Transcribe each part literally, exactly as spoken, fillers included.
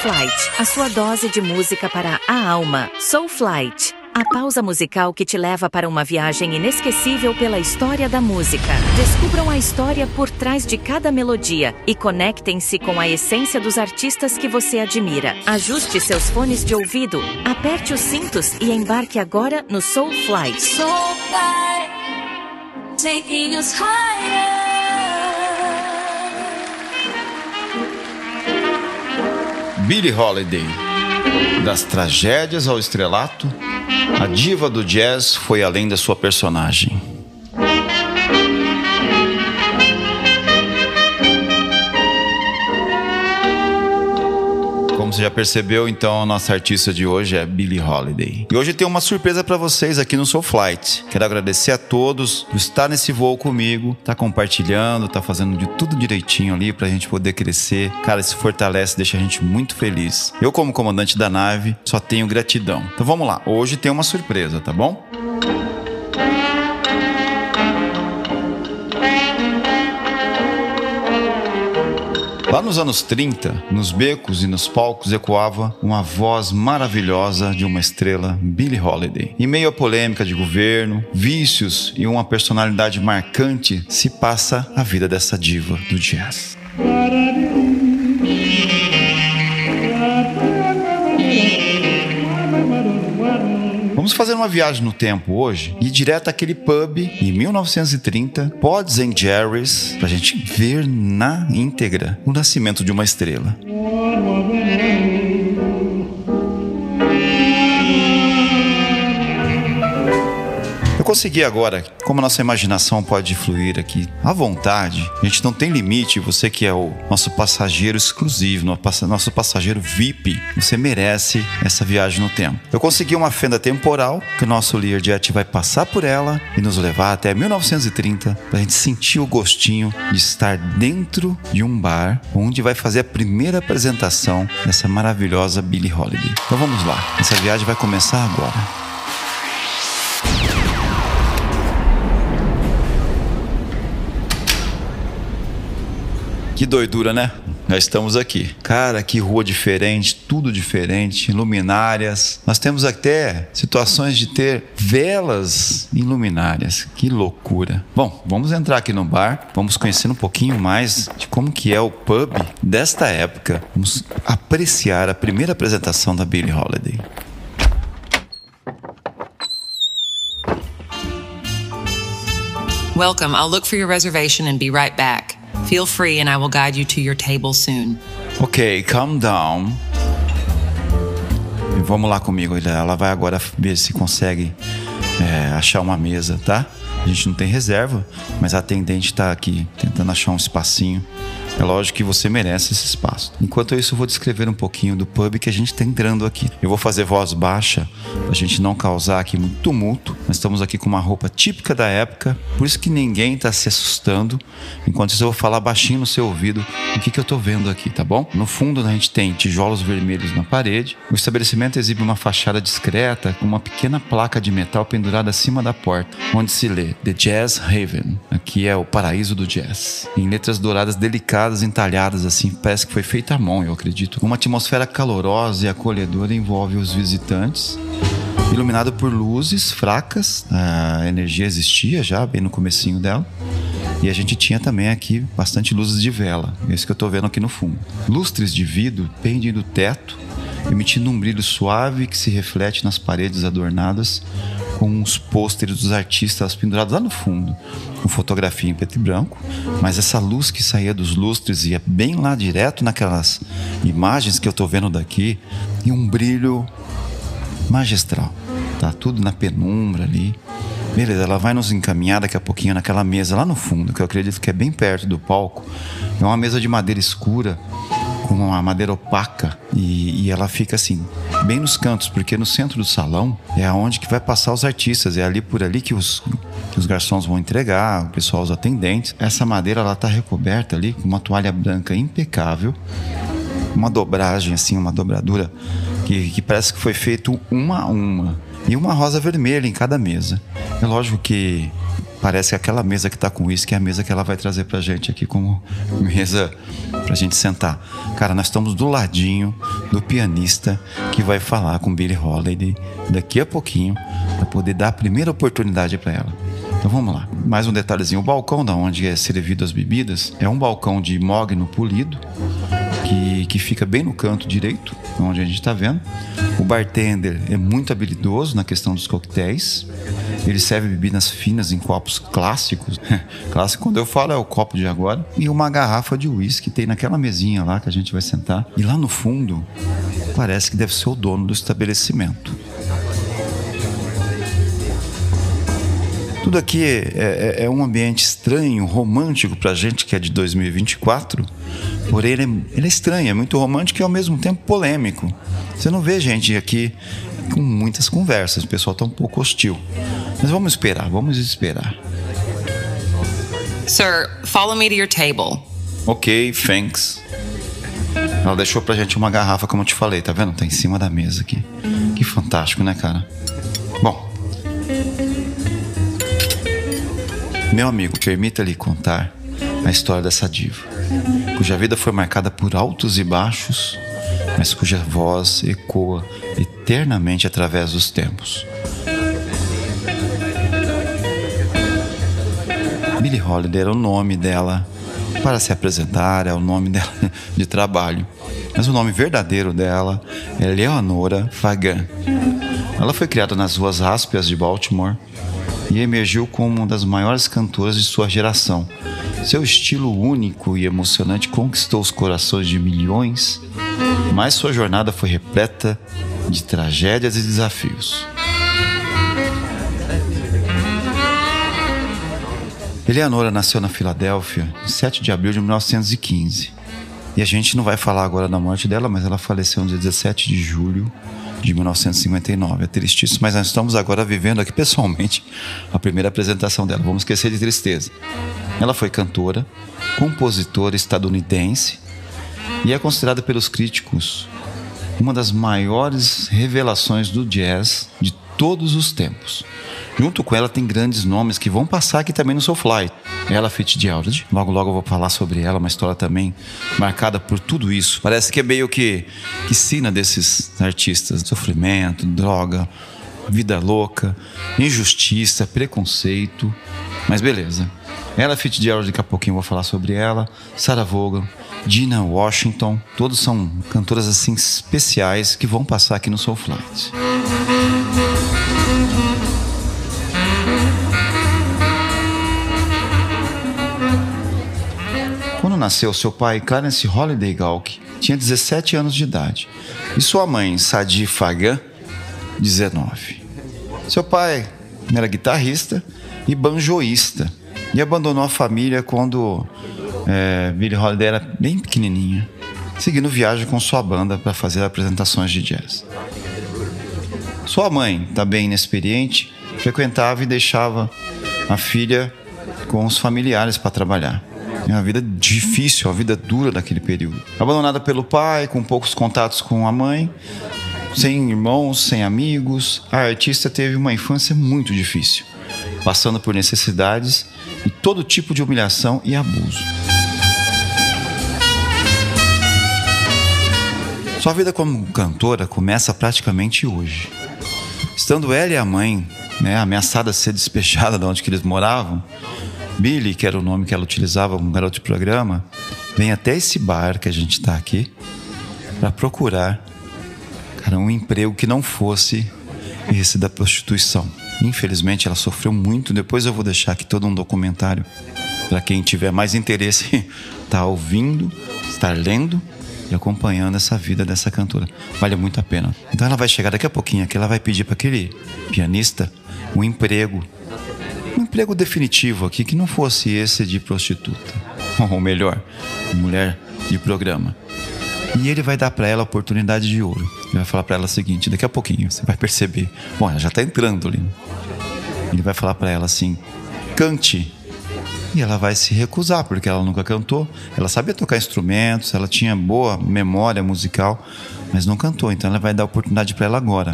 Soulflight, a sua dose de música para a alma. Soulflight, a pausa musical que te leva para uma viagem inesquecível pela história da música. Descubram a história por trás de cada melodia e conectem-se com a essência dos artistas que você admira. Ajuste seus fones de ouvido, aperte os cintos e embarque agora no Soulflight. Soulflight, taking us higher. Billie Holiday. Das tragédias ao estrelato, a diva do jazz foi além da sua personagem. Como você já percebeu, então a nossa artista de hoje é Billie Holiday. E hoje tem uma surpresa para vocês aqui no Soulflight. Quero agradecer a todos por estar nesse voo comigo, tá compartilhando, tá fazendo de tudo direitinho ali pra gente poder crescer. Cara, isso fortalece, deixa a gente muito feliz. Eu, como comandante da nave, só tenho gratidão. Então vamos lá, hoje tem uma surpresa, tá bom? Lá nos anos trinta, nos becos e nos palcos ecoava uma voz maravilhosa de uma estrela, Billie Holiday. Em meio à polêmica de governo, vícios e uma personalidade marcante, se passa a vida dessa diva do jazz. Vamos fazer uma viagem no tempo hoje e ir direto àquele pub em mil novecentos e trinta, Pod's and Jerry's, pra gente ver na íntegra o nascimento de uma estrela. Eu consegui agora, como a nossa imaginação pode fluir aqui à vontade, a gente não tem limite, você que é o nosso passageiro exclusivo, nosso passageiro V I P, você merece essa viagem no tempo. Eu consegui uma fenda temporal, que o nosso Learjet vai passar por ela e nos levar até mil novecentos e trinta, pra gente sentir o gostinho de estar dentro de um bar, onde vai fazer a primeira apresentação dessa maravilhosa Billie Holiday. Então vamos lá, essa viagem vai começar agora. Que doidura, né? Já estamos aqui. Cara, que rua diferente, tudo diferente, luminárias. Nós temos até situações de ter velas em luminárias. Que loucura. Bom, vamos entrar aqui no bar, vamos conhecer um pouquinho mais de como que é o pub desta época. Vamos apreciar a primeira apresentação da Billie Holiday. Welcome. I'll look for your reservation and be right back. Feel free and I will guide you to your table soon. Ok, calm down. E vamos lá comigo. Ela vai agora ver se consegue é, achar uma mesa, tá? A gente não tem reserva, mas a atendente está aqui tentando achar um espacinho. É lógico que você merece esse espaço. Enquanto isso, eu vou descrever um pouquinho do pub que a gente está entrando aqui. Eu vou fazer voz baixa, para a gente não causar aqui muito tumulto. Nós estamos aqui com uma roupa típica da época, por isso que ninguém está se assustando. Enquanto isso, eu vou falar baixinho no seu ouvido o que, que eu estou vendo aqui, tá bom? No fundo, a gente tem tijolos vermelhos na parede. O estabelecimento exibe uma fachada discreta com uma pequena placa de metal pendurada acima da porta, onde se lê The Jazz Haven. Aqui é o paraíso do jazz. Em letras douradas delicadas, entalhadas assim, parece que foi feita à mão, eu acredito. Uma atmosfera calorosa e acolhedora envolve os visitantes, iluminado por luzes fracas. A energia existia já bem no comecinho dela, e a gente tinha também aqui bastante luzes de vela, esse que eu tô vendo aqui no fundo. Lustres de vidro pendem do teto, emitindo um brilho suave que se reflete nas paredes adornadas com uns pôsteres dos artistas pendurados lá no fundo, com fotografia em preto e branco, mas essa luz que saía dos lustres ia bem lá direto naquelas imagens que eu tô vendo daqui, e um brilho magistral, tá tudo na penumbra ali. Beleza, ela vai nos encaminhar daqui a pouquinho naquela mesa lá no fundo, que eu acredito que é bem perto do palco. É uma mesa de madeira escura, com uma madeira opaca, e, e ela fica assim, bem nos cantos, porque no centro do salão é aonde que vai passar os artistas, é ali por ali que os, que os garçons vão entregar, o pessoal, os atendentes. Essa madeira, ela tá recoberta ali com uma toalha branca impecável, uma dobragem assim, uma dobradura que, que parece que foi feito uma a uma, e uma rosa vermelha em cada mesa. É lógico que parece que aquela mesa que tá com uísque é a mesa que ela vai trazer pra gente aqui como mesa pra gente sentar. Cara, nós estamos do ladinho do pianista que vai falar com Billie Holiday daqui a pouquinho para poder dar a primeira oportunidade para ela. Então vamos lá. Mais um detalhezinho. O balcão da onde é servido as bebidas é um balcão de mogno polido que, que fica bem no canto direito, onde a gente está vendo. O bartender é muito habilidoso na questão dos coquetéis. Ele serve bebidas finas em copos clássicos. Clássico, quando eu falo, é o copo de agora. E uma garrafa de uísque tem naquela mesinha lá que a gente vai sentar. E lá no fundo, parece que deve ser o dono do estabelecimento. Tudo aqui é, é, é um ambiente estranho, romântico pra gente que é de dois mil e vinte e quatro. Porém, ele é, ele é estranho, é muito romântico e ao mesmo tempo polêmico. Você não vê gente aqui com muitas conversas, o pessoal tá um pouco hostil. Mas vamos esperar, vamos esperar. Sir, follow me to your table. Ok, thanks. Ela deixou pra gente uma garrafa, como eu te falei, tá vendo? Tá em cima da mesa aqui. Que fantástico, né, cara? Bom, meu amigo, permita-lhe contar a história dessa diva, cuja vida foi marcada por altos e baixos, mas cuja voz ecoa eternamente através dos tempos. Billie Holiday era o nome dela para se apresentar, é o nome dela de trabalho, mas o nome verdadeiro dela é Leonora Fagan. Ela foi criada nas ruas áspias de Baltimore e emergiu como uma das maiores cantoras de sua geração. Seu estilo único e emocionante conquistou os corações de milhões, mas sua jornada foi repleta de tragédias e desafios. Eleanora nasceu na Filadélfia em sete de abril de mil novecentos e quinze. E a gente não vai falar agora da morte dela, mas ela faleceu no dia dezessete de julho de mil novecentos e cinquenta e nove. É tristíssimo, mas nós estamos agora vivendo aqui pessoalmente a primeira apresentação dela. Vamos esquecer de tristeza. Ela foi cantora, compositora estadunidense e é considerada pelos críticos uma das maiores revelações do jazz de todos os tempos. Junto com ela tem grandes nomes que vão passar aqui também no Soulfly. Ella Fitzgerald, logo logo eu vou falar sobre ela, uma história também marcada por tudo isso. Parece que é meio que, que sina desses artistas: sofrimento, droga, vida louca, injustiça, preconceito. Mas beleza. Ella Fitzgerald, daqui a pouquinho eu vou falar sobre ela. Sarah Vaughan, Dinah Washington, todos são cantoras assim especiais que vão passar aqui no Soulfly. Quando nasceu, seu pai, Clarence Holiday Galk, tinha dezessete anos de idade e sua mãe, Sadie Fagan, dezenove. Seu pai era guitarrista e banjoísta e abandonou a família quando é, Billie Holiday era bem pequenininha, seguindo viagem com sua banda para fazer apresentações de jazz. Sua mãe, também inexperiente, frequentava e deixava a filha com os familiares para trabalhar. É uma vida difícil, uma vida dura daquele período. Abandonada pelo pai, com poucos contatos com a mãe, sem irmãos, sem amigos, a artista teve uma infância muito difícil, passando por necessidades e todo tipo de humilhação e abuso. Sua vida como cantora começa praticamente hoje. Estando ela e a mãe, né, ameaçadas de ser despejadas de onde que eles moravam, Billie, que era o nome que ela utilizava como garoto de programa, vem até esse bar que a gente está aqui para procurar, cara, um emprego que não fosse esse da prostituição. Infelizmente, ela sofreu muito. Depois eu vou deixar aqui todo um documentário para quem tiver mais interesse estar tá ouvindo, estar lendo e acompanhando essa vida dessa cantora. Vale muito a pena. Então ela vai chegar daqui a pouquinho aqui, ela vai pedir para aquele pianista um emprego. Um emprego definitivo aqui que não fosse esse de prostituta, ou melhor, mulher de programa. E ele vai dar para ela a oportunidade de ouro. Ele vai falar para ela o seguinte: daqui a pouquinho você vai perceber. Bom, ela já está entrando ali. Ele vai falar para ela assim: cante. E ela vai se recusar, porque ela nunca cantou. Ela sabia tocar instrumentos, ela tinha boa memória musical, mas não cantou. Então ela vai dar a oportunidade para ela agora.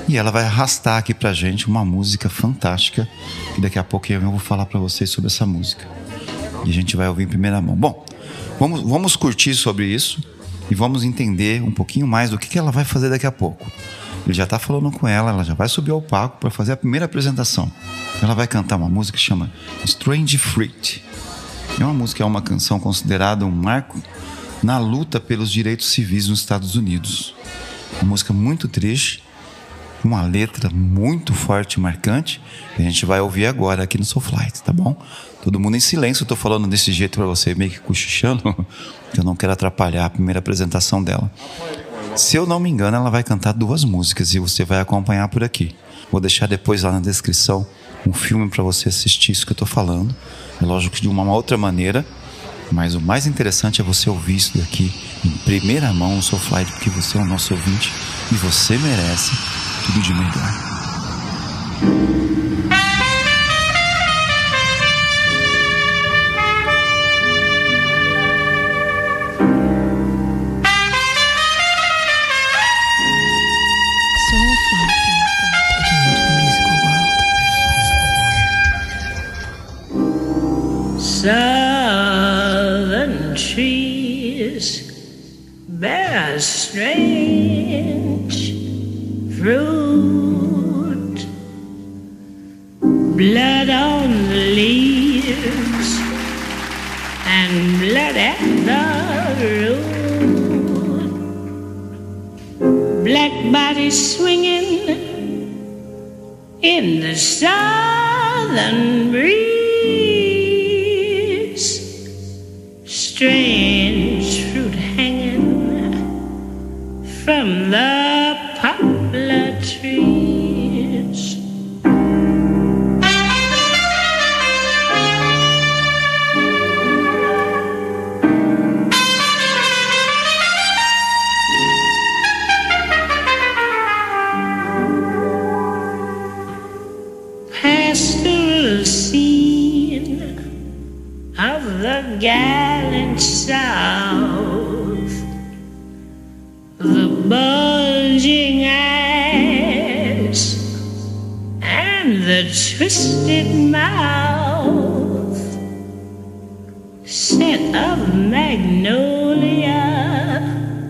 E ela vai arrastar aqui pra gente uma música fantástica, que daqui a pouco eu vou falar pra vocês sobre essa música. E a gente vai ouvir em primeira mão. Bom, vamos, vamos curtir sobre isso e vamos entender um pouquinho mais do que, que ela vai fazer daqui a pouco. Ele já tá falando com ela, ela já vai subir ao palco para fazer a primeira apresentação. Ela vai cantar uma música que chama Strange Fruit. É uma música, é uma canção considerada um marco na luta pelos direitos civis nos Estados Unidos. Uma música muito triste, uma letra muito forte e marcante, que a gente vai ouvir agora aqui no Soulfly, tá bom? Todo mundo em silêncio, eu tô falando desse jeito para você, meio que cochichando, porque eu não quero atrapalhar a primeira apresentação dela. Se eu não me engano, ela vai cantar duas músicas e você vai acompanhar por aqui. Vou deixar depois lá na descrição um filme para você assistir isso que eu tô falando. É lógico que de uma outra maneira, mas o mais interessante é você ouvir isso daqui em primeira mão no Soulfly, porque você é o nosso ouvinte e você merece tudo de melhor. Southern trees bear strange fruit, blood on the leaves and blood at the root, black bodies swinging in the southern breeze. Strange fruit hanging from the poplar trees. Pastoral scene of the gallant South, the bulging eyes and the twisted mouth, scent of magnolia,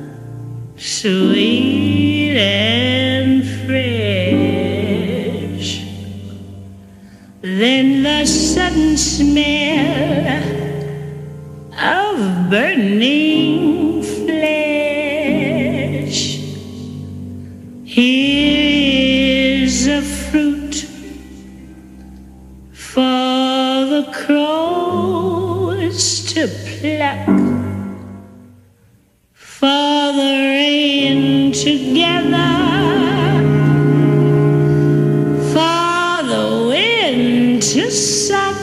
sweet and fresh. Then the sudden smell of burning flesh. Here is a fruit for the crows to pluck, for the rain to gather, for the wind to suck,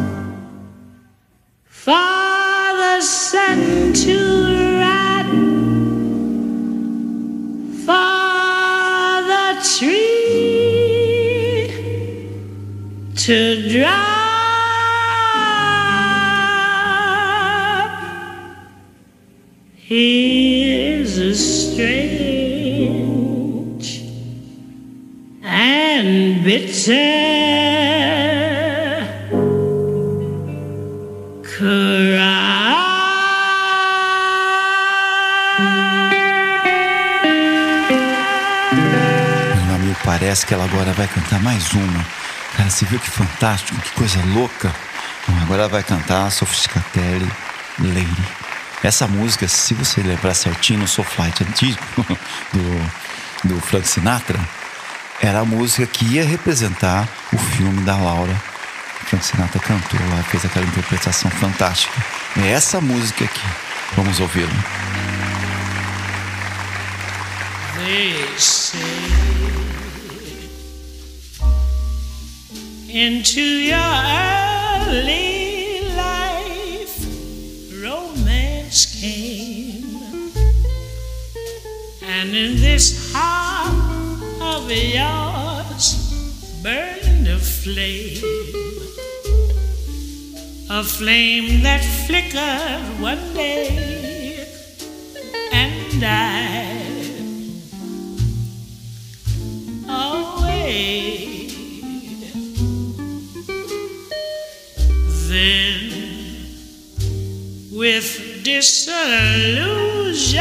for the sun to rot, for the tree to drop. Here's a strange and bitter Parece que ela agora vai cantar mais uma. Cara, você viu que fantástico, que coisa louca. Bom, agora ela vai cantar Sophisticatelle Lady. Essa música, se você lembrar certinho no Soulfly antigo do, do Frank Sinatra, era a música que ia representar o filme da Laura. O Frank Sinatra cantou lá, fez aquela interpretação fantástica. É essa música aqui. Vamos ouvi-la. They say into your early life romance came, and in this heart of yours burned a flame, a flame that flickered one day and died. with disillusion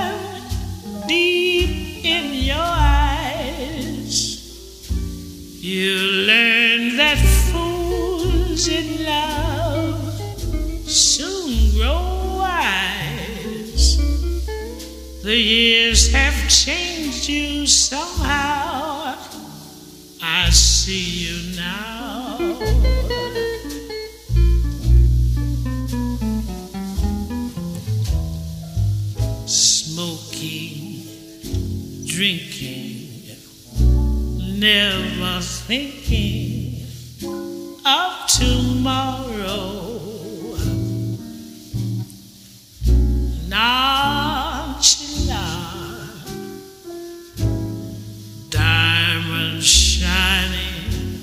deep in your eyes. You learn that fools in love soon grow wise. The years have changed you somehow. I see you now. Smoking, drinking, never thinking of tomorrow. Nonchalant, diamond shining,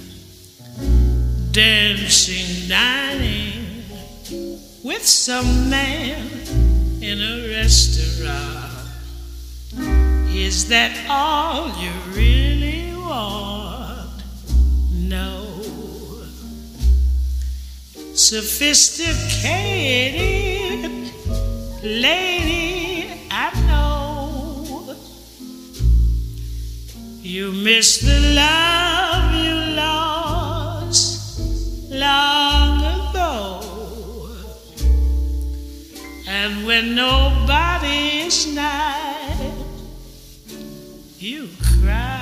dancing, dining with some man in a restaurant. Is that all you really want? No. Sophisticated lady, I know you miss the love you lost long ago. And when nobody is nigh, you cry.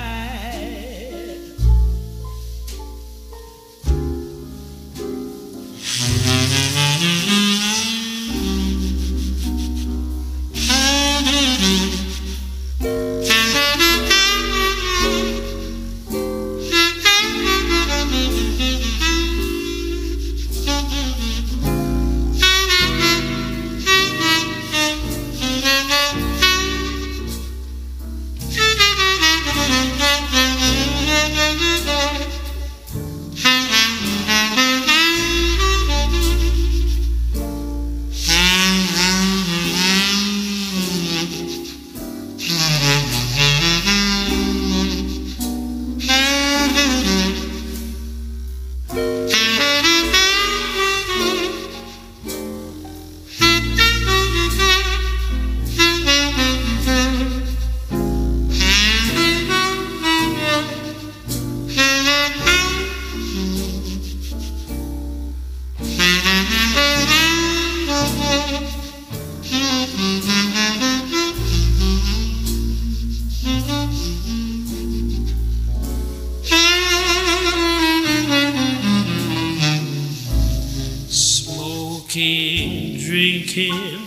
Smoking, drinking,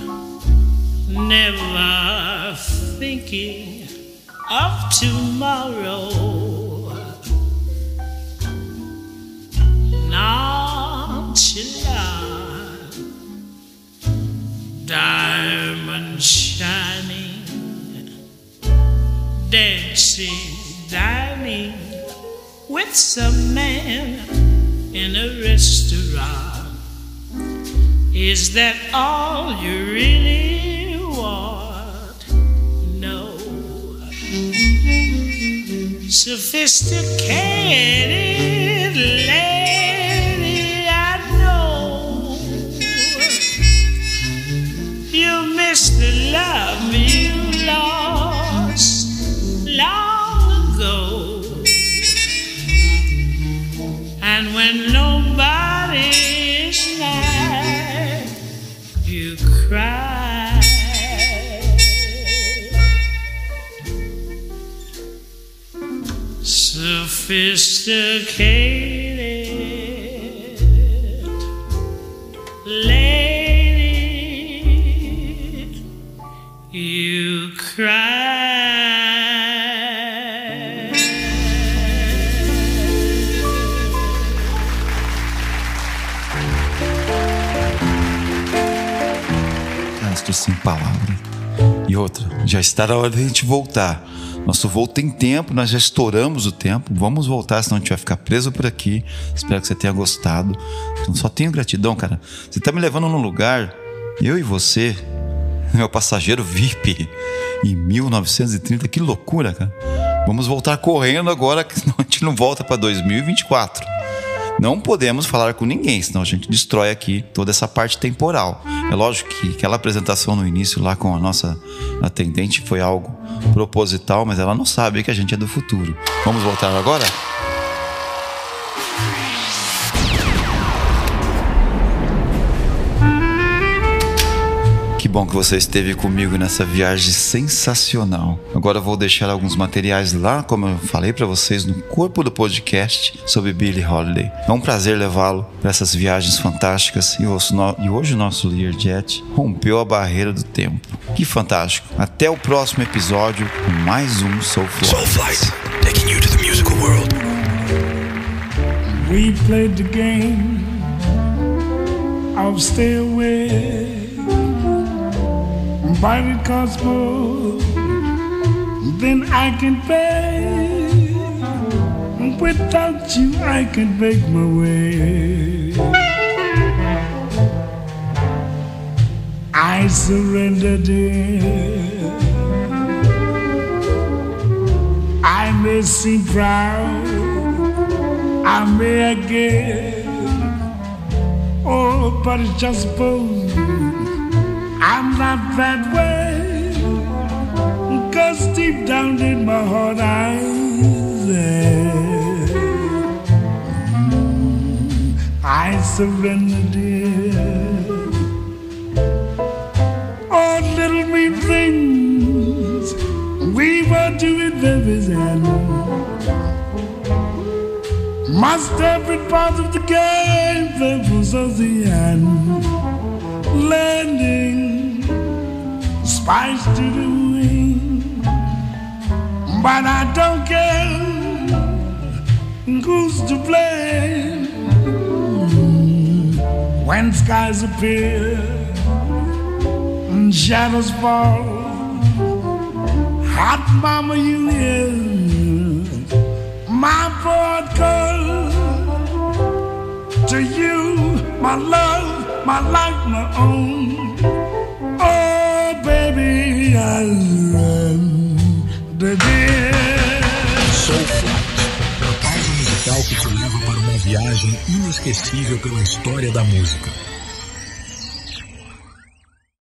never thinking of tomorrow. Nonchalant, diamond shining, dancing, dining with some man in a restaurant. Is that all you really want? No. Sophisticated lady, I know you miss the love you lost long ago. And when nobody is nigh, you cry. Sophisticated lady, you cry. Estou sem palavras. E outra, já está na hora de a gente voltar. Nosso voo tem tempo, nós já estouramos o tempo. Vamos voltar, senão a gente vai ficar preso por aqui. Espero que você tenha gostado. Então, só tenho gratidão, cara. Você tá me levando num lugar, eu e você, meu passageiro V I P, em mil novecentos e trinta. Que loucura, cara. Vamos voltar correndo agora, que senão a gente não volta para dois mil e vinte e quatro. Não podemos falar com ninguém, senão a gente destrói aqui toda essa parte temporal. É lógico que aquela apresentação no início lá com a nossa atendente foi algo proposital, mas ela não sabe que a gente é do futuro. Vamos voltar agora? Que bom que você esteve comigo nessa viagem sensacional. Agora eu vou deixar alguns materiais lá, como eu falei para vocês, no corpo do podcast sobre Billie Holiday. É um prazer levá-lo para essas viagens fantásticas e hoje o nosso Learjet rompeu a barreira do tempo. Que fantástico. Até o próximo episódio com mais um Soul Flight. Soul Flight, taking you to the musical world. We played the game of stay away. But it costs more than I can pay. Without you, I can make my way. I surrender, dear. I may seem proud, I may again. Oh, but it's just suppose I'm not that way, 'cause deep down in my heart I'm there. I surrender, dear. Oh, little mean things we were doing very then must have been part of the game that was at the end. Landing spice to the wing, but I don't care who's to blame when skies appear and shadows fall. Hot mama, you hear my broad call to you, my love, my life, my own. Oh, baby, I run the deer. Soul Flight, a pausa musical que te leva para uma viagem inesquecível pela história da música.